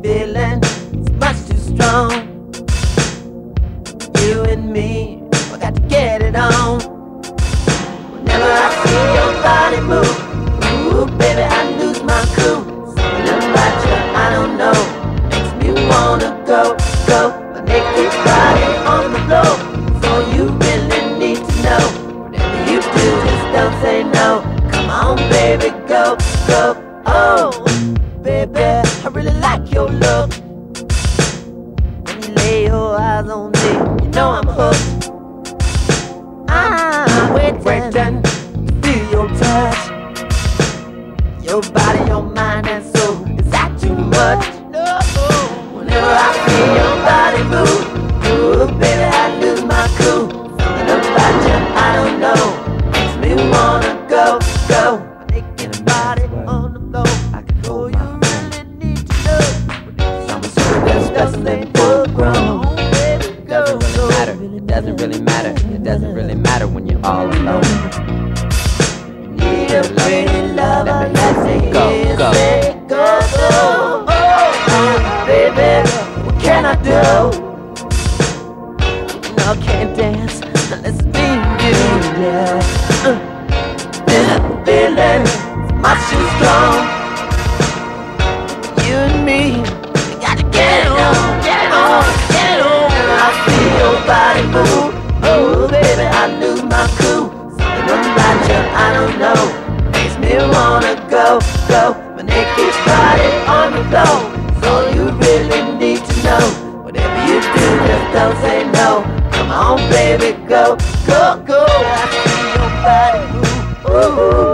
feeling is much too strong. You and me, we got to get it on. Whenever I see your body move, ooh, baby, I lose my cool. Something about you, I don't know, makes me wanna go, my naked body on the floor. So you really need to know, whatever you do, just don't say no. Come on, baby, go. Oh, baby, I really like your look. When you lay your eyes on me, you know I'm hooked. I'm waiting to feel your touch. Your body, your mind and soul, is that too much? No. Whenever I feel your body move, ooh, baby, I lose my cool. Something about you, I don't know, makes me wanna go. Naked body on the floor. I can hold you really need to know. I'm super special and full grown. It doesn't really matter. It doesn't really matter. It doesn't really matter when you're all alone. Need a pretty lover, let's say Go. Oh, baby, what can I do? No, I can't dance unless it's me and you, yeah. This feeling is much too strong. You and me, we gotta get it on. I feel your body move. Oh, baby, I lose my cool. Something about you, I don't know, makes me wanna go. My naked body on the floor. So you really need to know, whatever you do, just don't say no. Come on, baby, go. I see your body move. Ooh.